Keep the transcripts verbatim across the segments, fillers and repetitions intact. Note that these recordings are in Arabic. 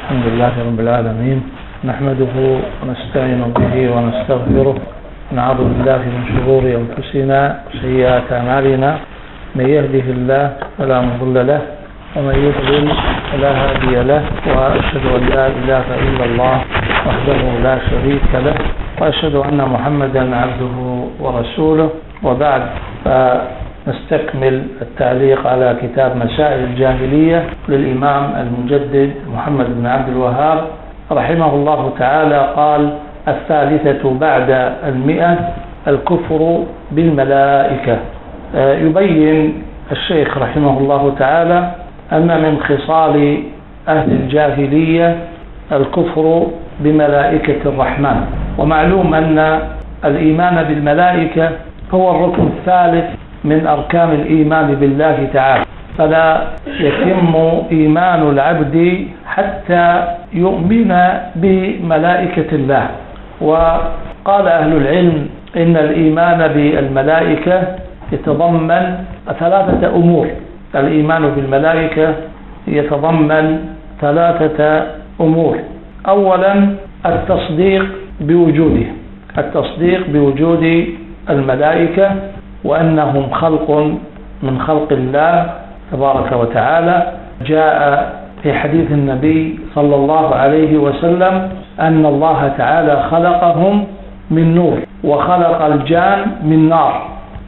الحمد لله رب العالمين، نحمده ونستعين به ونستغفره، نعوذ بالله من شرور أنفسنا وسيئات أعمالنا، من يهده الله فلا مضل له ومن يضلل فلا هادي له، وأشهد أن لا إله إلا الله وحده لا شريك له، وأشهد أن محمدا عبده ورسوله. وبعد، فنستكمل التعليق على كتاب مسائل الجاهلية للإمام المجدد محمد بن عبد الوهاب رحمه الله تعالى. قال: الثالثة بعد المئة الكفر بالملائكة. يبين الشيخ رحمه الله تعالى أن من خصال أهل الجاهلية الكفر بملائكة الرحمن، ومعلوم أن الإيمان بالملائكة هو الركن الثالث من أركان الإيمان بالله تعالى، فلا يتم إيمان العبد حتى يؤمن بملائكة الله. وقال أهل العلم إن الإيمان بالملائكة يتضمن ثلاثة أمور. الإيمان بالملائكة يتضمن ثلاثة أمور. أولا، التصديق بوجوده، التصديق بوجود الملائكة وأنهم خلق من خلق الله تبارك وتعالى. جاء في حديث النبي صلى الله عليه وسلم أن الله تعالى خلقهم من نور وخلق الجان من نار.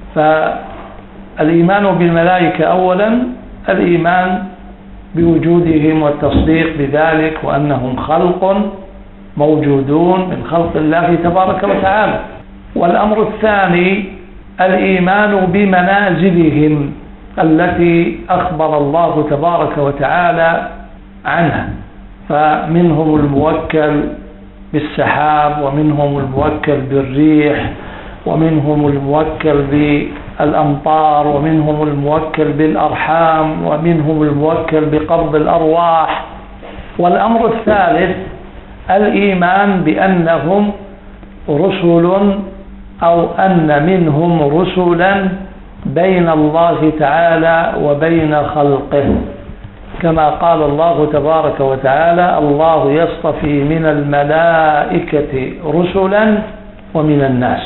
فالإيمان بالملائكة أولا الإيمان بوجودهم والتصديق بذلك وأنهم خلق موجودون من خلق الله تبارك وتعالى. والأمر الثاني الإيمان بمنازلهم التي أخبر الله تبارك وتعالى عنها، فمنهم الموكل بالسحاب، ومنهم الموكل بالريح، ومنهم الموكل بالأمطار، ومنهم الموكل بالأرحام، ومنهم الموكل بقبض الأرواح. والأمر الثالث الإيمان بأنهم رسل أو أن منهم رسلا بين الله تعالى وبين خلقه، كما قال الله تبارك وتعالى: الله يصطفي من الملائكة رسلا ومن الناس.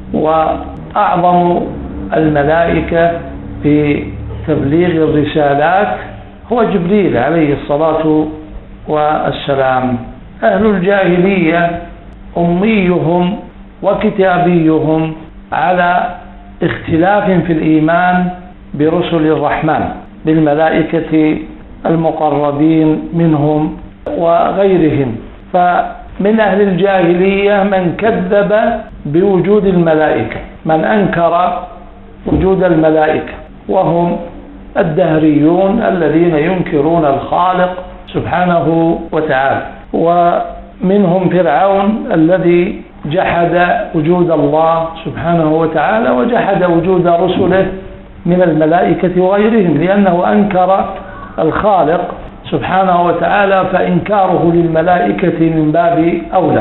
وأعظم الملائكة في تبليغ الرسالات هو جبريل عليه الصلاة والسلام. أهل الجاهلية أميهم وكتابيهم على اختلاف في الإيمان برسل الرحمن، بالملائكة المقربين منهم وغيرهم. فمن أهل الجاهلية من كذب بوجود الملائكة، من أنكر وجود الملائكة، وهم الدهريون الذين ينكرون الخالق سبحانه وتعالى. ومنهم فرعون الذي جحد وجود الله سبحانه وتعالى وجحد وجود رسله من الملائكة وغيرهم، لأنه أنكر الخالق سبحانه وتعالى، فإنكاره للملائكة من باب أولى.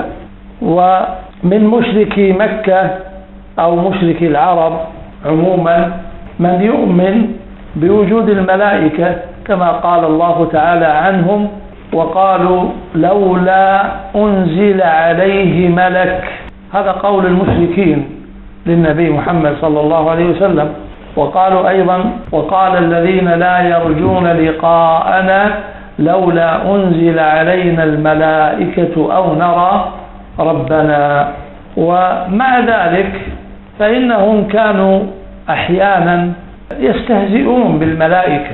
ومن مشركي مكة أو مشركي العرب عموما من يؤمن بوجود الملائكة، كما قال الله تعالى عنهم: وقالوا لولا أنزل عليه ملك. هذا قول المشركين للنبي محمد صلى الله عليه وسلم. وقالوا أيضا: وقال الذين لا يرجون لقاءنا لولا أنزل علينا الملائكة أو نرى ربنا. ومع ذلك فإنهم كانوا أحيانا يستهزئون بالملائكة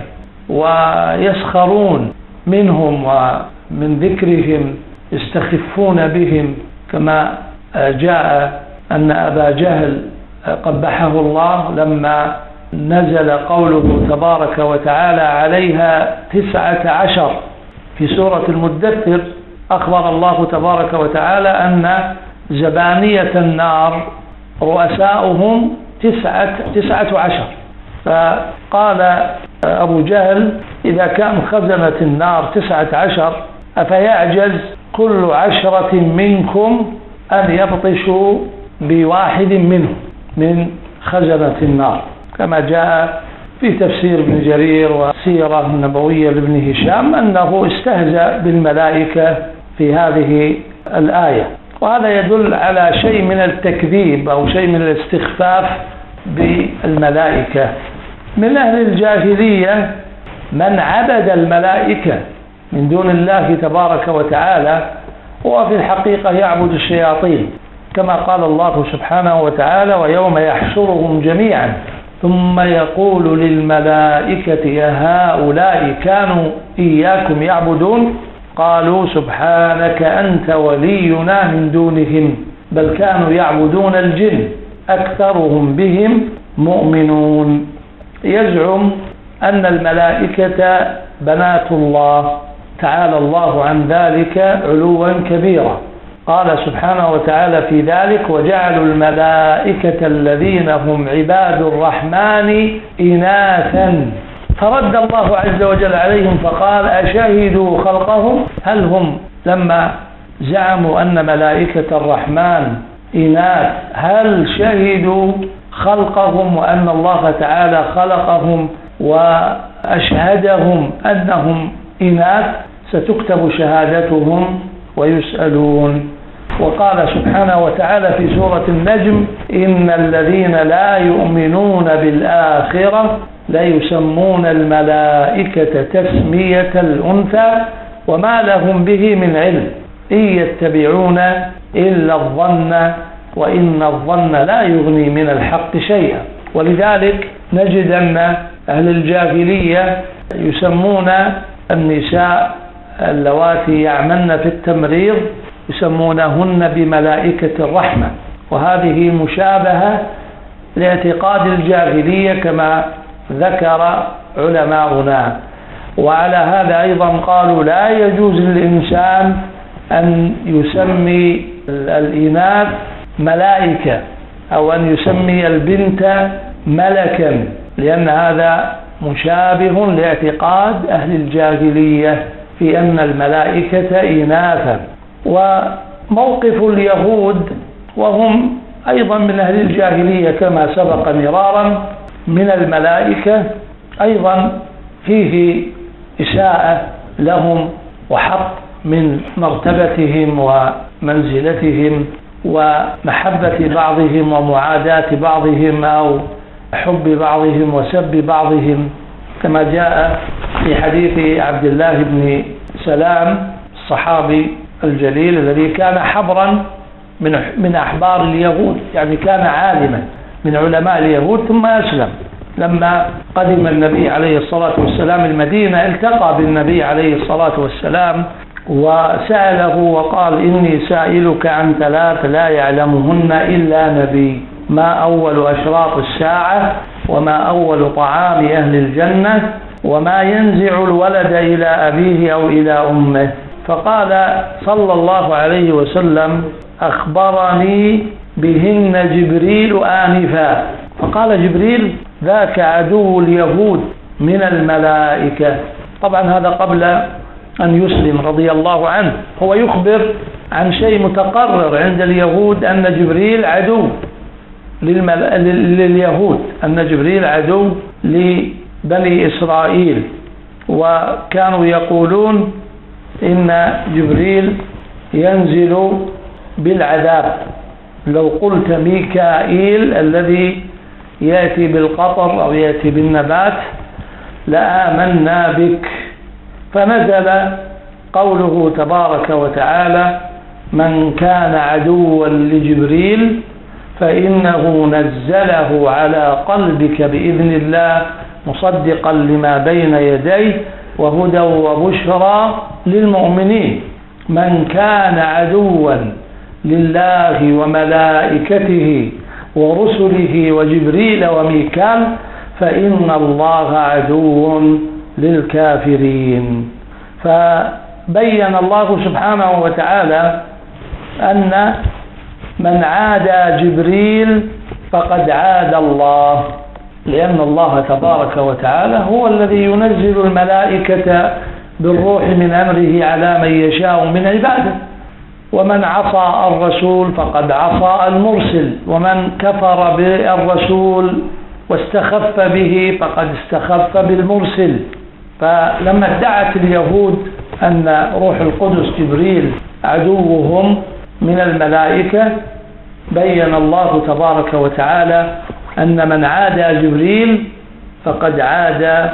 ويسخرون منهم ومن ذكرهم، يستخفون بهم، كما جاء أن أبا جهل قبحه الله لما نزل قوله تبارك وتعالى عليها تسعة عشر في سورة المدثر، أخبر الله تبارك وتعالى أن زبانية النار رؤساؤهم تسعة, تسعة عشر. فقال أبو جهل: إذا كان خزنة النار تسعة عشر أفيعجز كل عشرة منكم أن يبطشوا بواحد منهم من خزنة النار، كما جاء في تفسير ابن جرير والسيرة النبوية لابن هشام أنه استهزأ بالملائكة في هذه الآية، وهذا يدل على شيء من التكذيب أو شيء من الاستخفاف بالملائكة. من أهل الجاهلية من عبد الملائكة من دون الله تبارك وتعالى، هو في الحقيقة يعبد الشياطين، كما قال الله سبحانه وتعالى: ويوم يحشرهم جميعا ثم يقول للملائكة يا هؤلاء كانوا إياكم يعبدون قالوا سبحانك أنت ولينا من دونهم بل كانوا يعبدون الجن أكثرهم بهم مؤمنون. يزعم أن الملائكة بنات الله، تعالى الله عن ذلك علوا كبيرا. قال سبحانه وتعالى في ذلك: وجعلوا الملائكة الذين هم عباد الرحمن إناثا. فرد الله عز وجل عليهم فقال: أشهدوا خلقهم؟ هل هم لما زعموا أن ملائكة الرحمن إناث هل شهدوا خلقهم وأن الله تعالى خلقهم وأشهدهم أنهم إناث؟ ستكتب شهادتهم ويسألون. وقال سبحانه وتعالى في سورة النجم: إن الذين لا يؤمنون بالآخرة ليسمون الملائكة تسمية الأنثى وما لهم به من علم إن يتبعون إلا الظن وإن الظن لا يغني من الحق شيئا. ولذلك نجد أن أهل الجاهلية يسمون النساء اللواتي يعملن في التمريض يسمونهن بملائكة الرحمة، وهذه مشابهة لاعتقاد الجاهلية كما ذكر علماؤنا. وعلى هذا أيضا قالوا لا يجوز للإنسان أن يسمي الإناث ملائكة أو أن يسمي البنت ملكا، لأن هذا مشابه لاعتقاد أهل الجاهلية في أن الملائكة إناثا. وموقف اليهود وهم أيضا من أهل الجاهلية كما سبق مرارا من الملائكة أيضا فيه إساءة لهم وحق من مرتبتهم ومنزلتهم ومحبة بعضهم ومعاداة بعضهم أو حب بعضهم وسب بعضهم، كما جاء في حديث عبد الله بن سلام الصحابي الجليل الذي كان حبرا من من أحبار اليهود، يعني كان عالما من علماء اليهود ثم أسلم. لما قدم النبي عليه الصلاة والسلام المدينة التقى بالنبي عليه الصلاة والسلام وسأله وقال: إني سائلك عن ثلاث لا يعلمهن إلا نبي، ما أول أشراط الساعة وما أول طعام أهل الجنة وما ينزع الولد إلى أبيه أو إلى أمه. فقال صلى الله عليه وسلم: أخبرني بهن جبريل آنفا. فقال جبريل: ذاك عدو اليهود من الملائكة. طبعا هذا قبل أن يسلم رضي الله عنه، هو يخبر عن شيء متقرر عند اليهود أن جبريل عدو لليهود، أن جبريل عدو لبني إسرائيل، وكانوا يقولون إن جبريل ينزل بالعذاب. لو قلت ميكائيل الذي يأتي بالقطر أو يأتي بالنبات لآمنا بك. فنزل قوله تبارك وتعالى: من كان عدوا لجبريل فإنه نزله على قلبك بإذن الله مصدقا لما بين يديه وهدى وبشرى للمؤمنين. من كان عدوا لله وملائكته ورسله وجبريل وميكال فإن الله عدو للكافرين. فبين الله سبحانه وتعالى أن من عادى جبريل فقد عادى الله، لأن الله تبارك وتعالى هو الذي ينزل الملائكة بالروح من أمره على من يشاء من عباده. ومن عصى الرسول فقد عصى المرسل، ومن كفر بالرسول واستخف به فقد استخف بالمرسل. فلما ادعت اليهود أن روح القدس جبريل عدوهم من الملائكة، بين الله تبارك وتعالى أن من عادى جبريل فقد عادى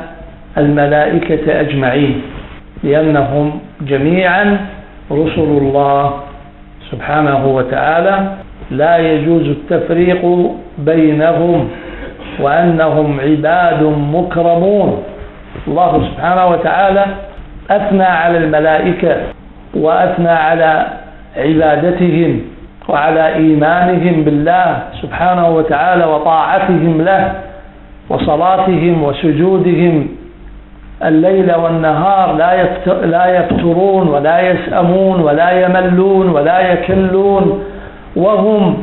الملائكة أجمعين، لأنهم جميعا رسل الله سبحانه وتعالى، لا يجوز التفريق بينهم، وأنهم عباد مكرمون. الله سبحانه وتعالى أثنى على الملائكة وأثنى على عبادتهم وعلى إيمانهم بالله سبحانه وتعالى وطاعتهم له وصلاتهم وسجودهم الليل والنهار، لا يفترون ولا يسأمون ولا يملون ولا يكلون، وهم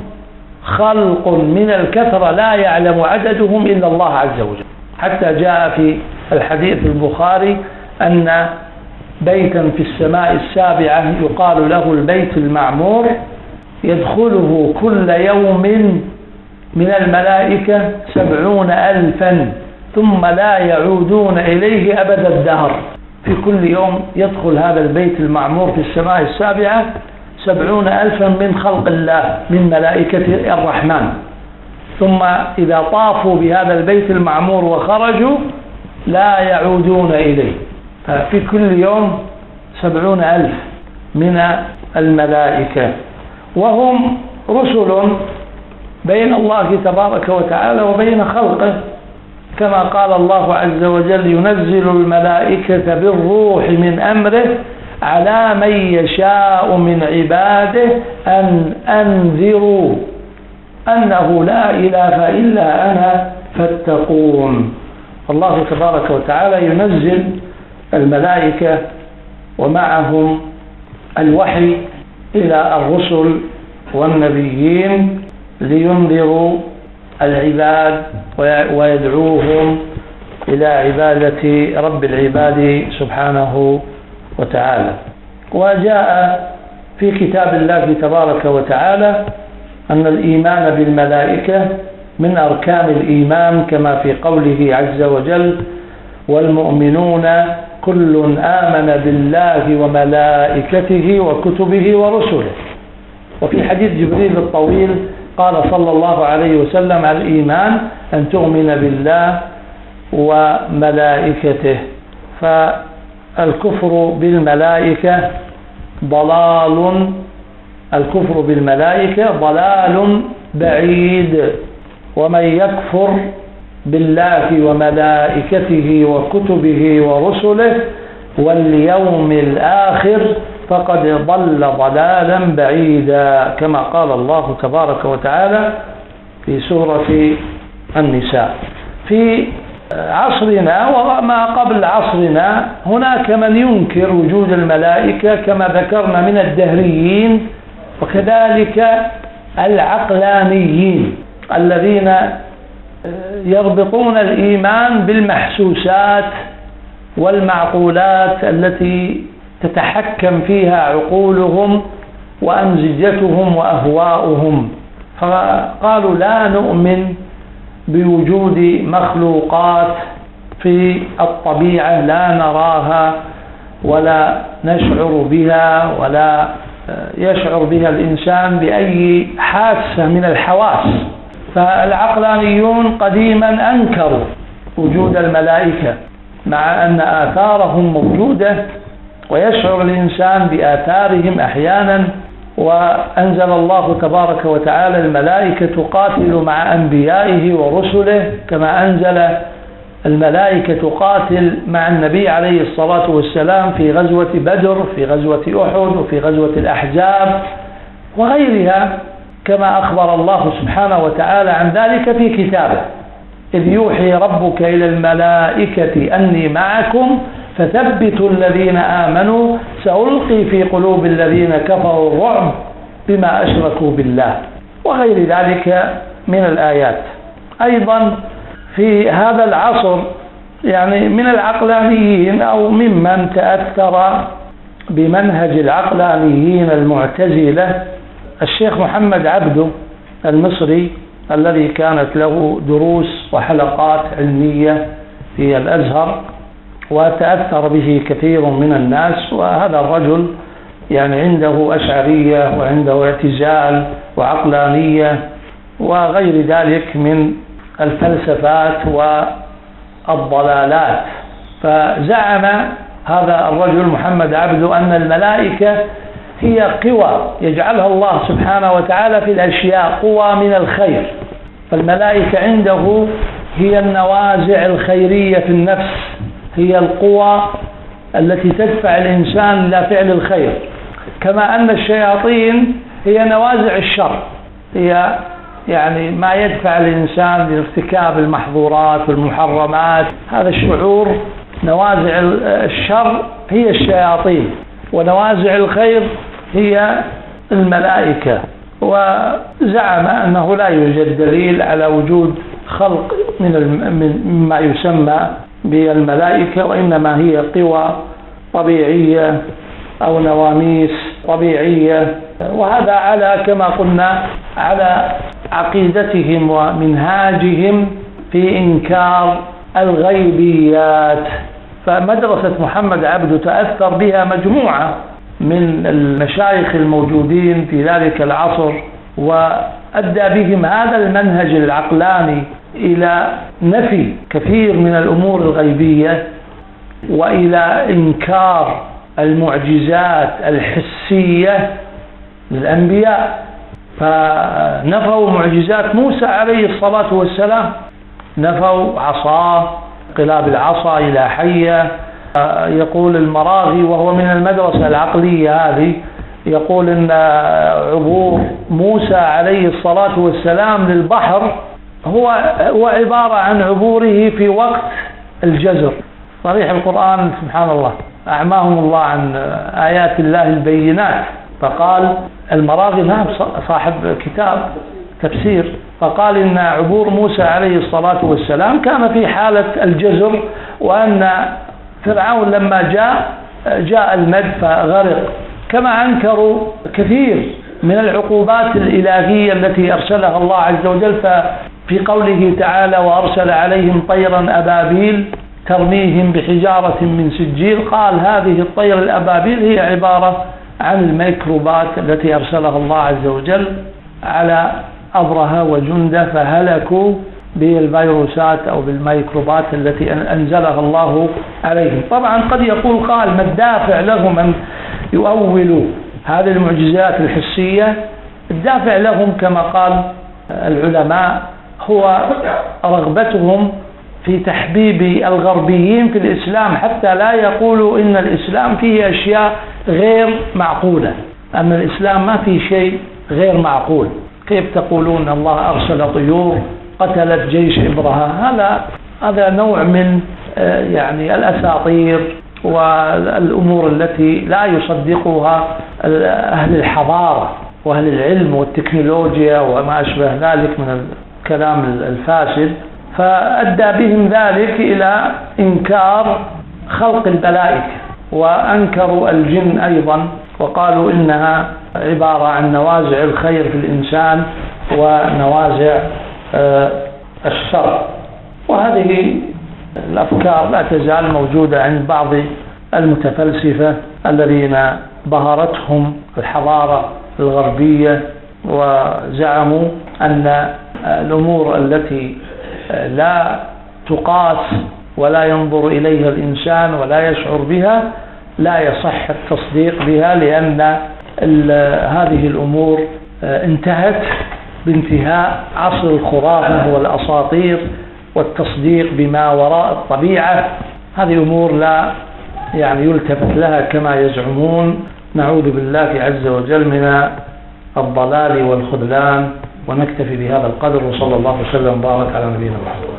خلق من الكثرة لا يعلم عددهم إلا الله عز وجل. حتى جاء في الحديث البخاري أن بيتا في السماء السابعة يقال له البيت المعمور يدخله كل يوم من الملائكة سبعون ألفا ثم لا يعودون إليه أبد الدهر. في كل يوم يدخل هذا البيت المعمور في السماء السابعة سبعون ألفا من خلق الله من ملائكة الرحمن، ثم إذا طافوا بهذا البيت المعمور وخرجوا لا يعودون إليه. ففي كل يوم سبعون ألف من الملائكة، وهم رسل بين الله تبارك وتعالى وبين خلقه، كما قال الله عز وجل: ينزل الملائكة بالروح من أمره على من يشاء من عباده أن أنذروا أنه لا إله إلا أنا فاتقون. الله تبارك وتعالى ينزل الملائكة ومعهم الوحي إلى الرسل والنبيين لينذروا العباد ويدعوهم إلى عبادة رب العباد سبحانه وتعالى. وجاء في كتاب الله تبارك وتعالى أن الإيمان بالملائكة من أركان الإيمان، كما في قوله عز وجل: والمؤمنون كل آمن بالله وملائكته وكتبه ورسله. وفي حديث جبريل الطويل قال صلى الله عليه وسلم: الإيمان أن تؤمن بالله وملائكته. فالكفر بالملائكة ضلال الكفر بالملائكة ضلال بعيد، ومن يكفر بالله وملائكته وكتبه ورسله واليوم الآخر فقد ضل ضلالا بعيدا، كما قال الله تبارك وتعالى في سورة النساء. في عصرنا وما قبل عصرنا هناك من ينكر وجود الملائكة كما ذكرنا من الدهريين، وكذلك العقلانيين الذين يربطون الإيمان بالمحسوسات والمعقولات التي تتحكم فيها عقولهم وأمزجتهم وأهواؤهم. فقالوا لا نؤمن بوجود مخلوقات في الطبيعة لا نراها ولا نشعر بها ولا يشعر بها الإنسان بأي حاسة من الحواس. فالعقلانيون قديما أنكروا وجود الملائكة مع أن آثارهم موجودة ويشعر الإنسان بآثارهم أحيانا. وأنزل الله تبارك وتعالى الملائكة تقاتل مع أنبيائه ورسله، كما أنزل الملائكة تقاتل مع النبي عليه الصلاة والسلام في غزوة بدر، في غزوة أحد، وفي غزوة الأحزاب وغيرها، كما أخبر الله سبحانه وتعالى عن ذلك في كتابه: إذ يوحي ربك إلى الملائكة أني معكم فثبتوا الذين آمنوا سألقي في قلوب الذين كفروا الرعب بما أشركوا بالله، وغير ذلك من الآيات. أيضا في هذا العصر يعني من العقلانيين أو ممن تأثر بمنهج العقلانيين المعتزلة الشيخ محمد عبده المصري الذي كانت له دروس وحلقات علمية في الأزهر، وتأثر به كثير من الناس. وهذا الرجل يعني عنده أشعرية وعنده اعتزال وعقلانية وغير ذلك من الفلسفات والضلالات. فزعم هذا الرجل محمد عبده أن الملائكة هي قوى يجعلها الله سبحانه وتعالى في الأشياء، قوى من الخير. فالملائكة عنده هي النوازع الخيرية في النفس، هي القوى التي تدفع الإنسان إلى فعل الخير، كما أن الشياطين هي نوازع الشر، هي يعني ما يدفع الإنسان لارتكاب المحظورات والمحرمات. هذا الشعور، نوازع الشر هي الشياطين، ونوازع الخير هي الملائكة. وزعم أنه لا يوجد دليل على وجود خلق من مما يسمى بالملائكة، وإنما هي قوى طبيعية أو نواميس طبيعية. وهذا على كما قلنا على عقيدتهم ومنهاجهم في إنكار الغيبيات. فمدرسة محمد عبده تأثر بها مجموعة من المشايخ الموجودين في ذلك العصر، وأدى بهم هذا المنهج العقلاني إلى نفي كثير من الأمور الغيبية وإلى إنكار المعجزات الحسية للأنبياء. فنفوا معجزات موسى عليه الصلاة والسلام، نفوا عصاه، قلاب العصا إلى حية. يقول المراغي وهو من المدرسة العقلية هذه، يقول إن عبور موسى عليه الصلاة والسلام للبحر هو هو عبارة عن عبوره في وقت الجزر. صريح القرآن سبحان الله أعماهم الله عن آيات الله البينات. فقال المراغي نعم صاحب كتاب تفسير، فقال إن عبور موسى عليه الصلاة والسلام كان في حالة الجزر، وأن فرعون لما جاء جاء المد فغرق. كما أنكروا كثير من العقوبات الإلهية التي أرسلها الله عز وجل، ففي قوله تعالى وأرسل عليهم طيرا أبابيل ترميهم بحجارة من سجيل، قال هذه الطير الأبابيل هي عبارة عن الميكروبات التي أرسلها الله عز وجل على أبرهة وجنده، فهلكوا بالفيروسات أو بالميكروبات التي أنزلها الله عليهم. طبعا قد يقول قال ما الدافع لهم أن يؤولوا هذه المعجزات الحسية؟ الدافع لهم كما قال العلماء هو رغبتهم في تحبيب الغربيين في الإسلام، حتى لا يقولوا إن الإسلام فيه أشياء غير معقولة، أن الإسلام ما فيه شيء غير معقول. كيف تقولون الله أرسل طيور قتلت جيش إبرهة؟ هذا هذا نوع من يعني الأساطير والأمور التي لا يصدقها أهل الحضارة وأهل العلم والتكنولوجيا وما أشبه ذلك من الكلام الفاسد. فأدى بهم ذلك إلى إنكار خلق الملائكة، وأنكروا الجن أيضا، وقالوا إنها عبارة عن نوازع الخير في الإنسان ونوازع الشر. وهذه الأفكار لا تزال موجودة عند بعض المتفلسفة الذين بهرتهم الحضارة الغربية، وزعموا أن الأمور التي لا تقاس ولا ينظر إليها الإنسان ولا يشعر بها لا يصح التصديق بها، لأن هذه الأمور انتهت بانتهاء عصر الخرافة والأساطير والتصديق بما وراء الطبيعة. هذه أمور لا يعني يلتفت لها كما يزعمون. نعوذ بالله عز وجل من الضلال والخذلان. ونكتفي بهذا القدر، وصلى الله وسلم وبارك على نبينا محمد.